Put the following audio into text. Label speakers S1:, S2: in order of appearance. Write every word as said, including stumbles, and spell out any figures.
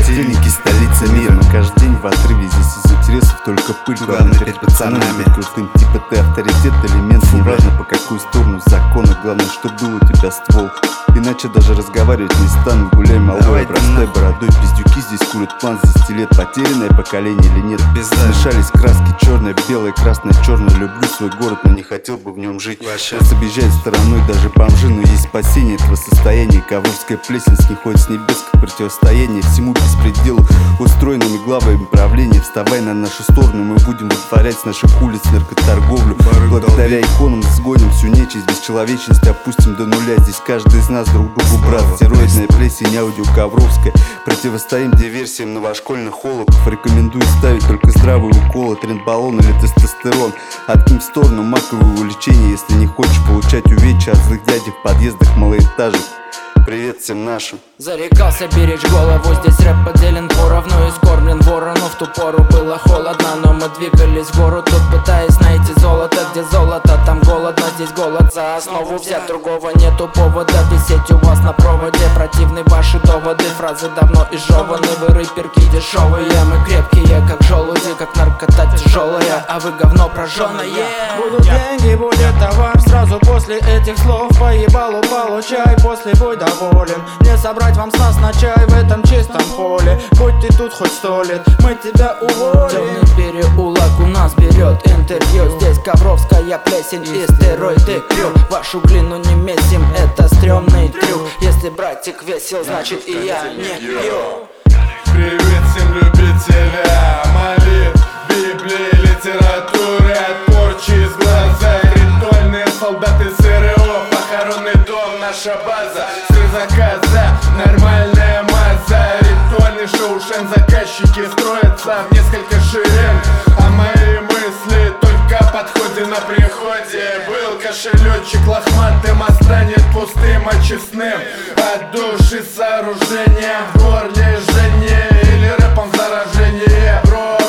S1: Котельники, столица мира. Мы каждый день в отрыве, здесь из интересов только пыль. Главное перед пацанами быть крутым, типа ты авторитет, элемент. Неважно по какую сторону закона, главное, что был у тебя ствол. Иначе даже разговаривать не стану. Гуляй малой, простой бородой. Пиздюки здесь курят план за десять лет. Потерянное поколение или нет? Смешались краски, черное, белое, красное, черное. Люблю свой город, но не хотел бы в нем жить. Нас объезжает стороной даже бомжи, но есть спасение этого состояния. Ковровская плесень сниходит с небес, как противостояние всему беспределу, устроенными главами правления. Вставай на нашу сторону, мы будем вытворять с наших улиц наркоторговлю. Благодаря иконам сгоним всю нечисть, бесчеловечность опустим до нуля. Здесь каждый из нас друг другу брат. Стероидная плесень, аудио Ковровская. Противостоим диверсиям новошкольных холоков. Рекомендую ставить только здравые уколы, трендбаллон или тестостерон. Откинь в сторону маковое увлечение, если не хочешь получать увечья от злых дядей в подъездах малоэтажек. Привет всем нашим.
S2: Зарекался беречь голову, здесь рэп поделен поровну и скормлен ворону. В ту пору было холодно, но мы двигались в гору, тут пытаясь найти золото. Где золото, там голодно, здесь голод за основу взят. Другого нету повода висеть у вас на проводе. Противны ваши доводы, фразы давно изжеваны. Вы рэперки дешевые, мы крепкие, как желуди, как наркота тяжелая, а вы говно прожженное.
S3: Будут деньги, будет товар, сразу после этих слов поебалу получай, после будь доволен. Не собрать вам с нас на чай в этом чистом поле. Будь ты тут хоть сто лет, мы тебя уволим.
S2: Темный переулок у нас берет интервью. Здесь ковровская плесень и стероиды крю. Вашу глину не месим, это стрёмный трюк. Если братик весел, значит и я не пью.
S4: Привет всем любителям молитв, Библии, литературы, от порчи из глаза. Ритуальные солдаты СРО, похоронный дом, наша база. Заказа, нормальная масса. Ритуальный шоушен, заказчики строятся в несколько шерен. А мои мысли только о подходе на приходе. Был кошелечек лохматым, а станет пустым, а честным. От души сооружения в горле жжение или рэпом заражение, бро.